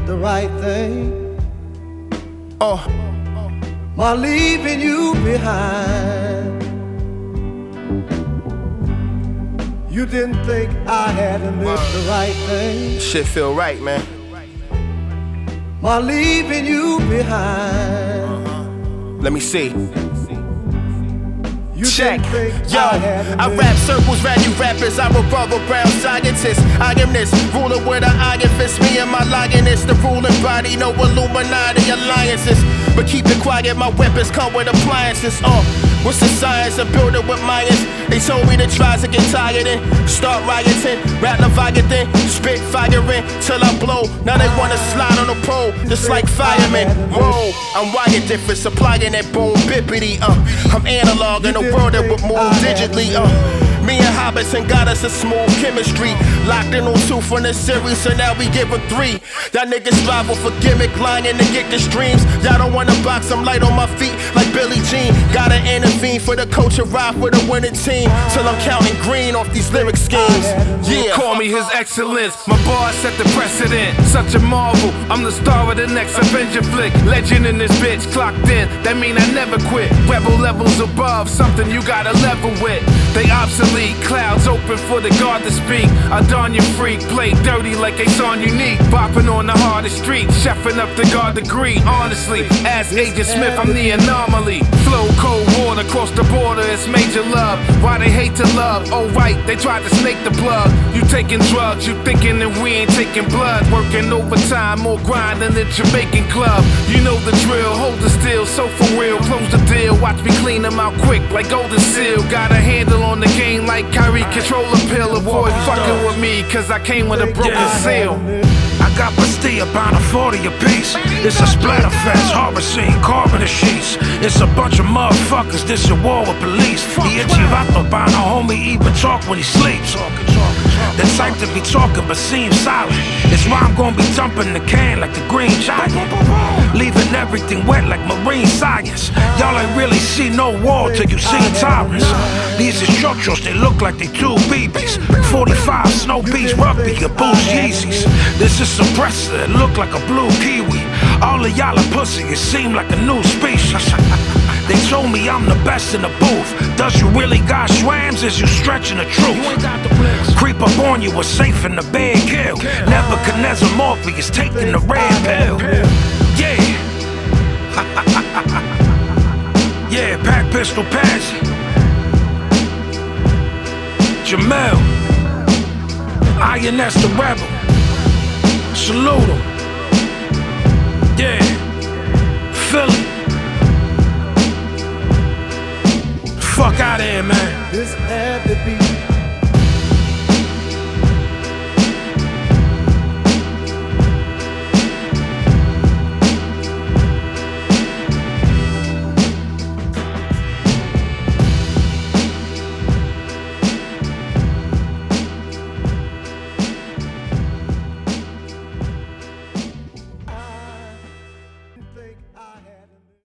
the right thing. My leaving you behind. You didn't think I had done the right thing. Shit feel right, man. My leaving you behind. Let me see. You Check. think Yo, I rap circles, rap you rappers. I'm a brother brown scientist. I am this ruler with an iron fist. Me and my lioness, the ruling body. No Illuminati alliances. But keep it quiet, my weapons come with appliances. What's the science of building with Mayans? They told me to try to get tired and start rioting. Rap Leviathan, spit firing till I blow. Now they wanna slide on the pole, just like firemen. Whoa, I'm wired different, supplying that bone bippity. I'm analog in a world that would move digitally. Me and Hobbiton got us a smooth chemistry. Locked in on 2 from the series, so now we giving 3. Y'all niggas strive for gimmick, lying to get the streams. Y'all don't wanna box, I'm light on my feet like Billie Jean. Gotta intervene for the coach to ride for the winning team. Till I'm counting green off these lyric schemes. Yeah. Call me His Excellence, my bars set the precedent. Such a marvel, I'm the star of the next Avenger flick. Legend in this bitch, clocked in, that mean I never quit. Rebel levels above, something you gotta level with. They obsolete, clouds open for the guard to speak. I don your freak, play dirty like they on unique. Bopping on the hardest street, chefing up the guard degree. Honestly, as Agent Smith, I'm the anomaly. Flow cold water, cross the border, it's major love. Why they hate to love? Oh right, they tried to snake the plug. You taking drugs, you thinking that we ain't taking blood. Working overtime, more grind than the Jamaican club. You know the drill, hold the still, so for real. Close the deal, watch me clean them out quick like Golden Seal. Got a handle on the game like Kyrie, control a pill. Avoid fucking with me, cause I came with a broken seal. I got Bastille, bound a 40 apiece. It's a splatter fest, horror scene, carbon sheets. It's a bunch of motherfuckers, this a war with police. He a chivato, bound a homie, even talk when he sleeps. The type to be talking but seem silent. It's why I'm gonna be dumping the can like the Green Giant. Leaving everything wet like marine science. Y'all ain't really see no war till you see tyrants. These instructions, they look like they 2 BBs. 45 Snow Beach Rugby, a boost Yeezys. This is suppressor, it look like a blue kiwi. All of y'all are pussy, it seem like a new species. They told me I'm the best in the booth. Does you really got swams? Is you stretching the truth? Creep up on you, was safe in the bed, kill. Nebuchadnezzar Morpheus taking the red pill. Yeah. Yeah, pack pistol Patsy. Jamel. INS the rebel. Salute him. Yeah. Philly. Fuck out of here, man. This had to be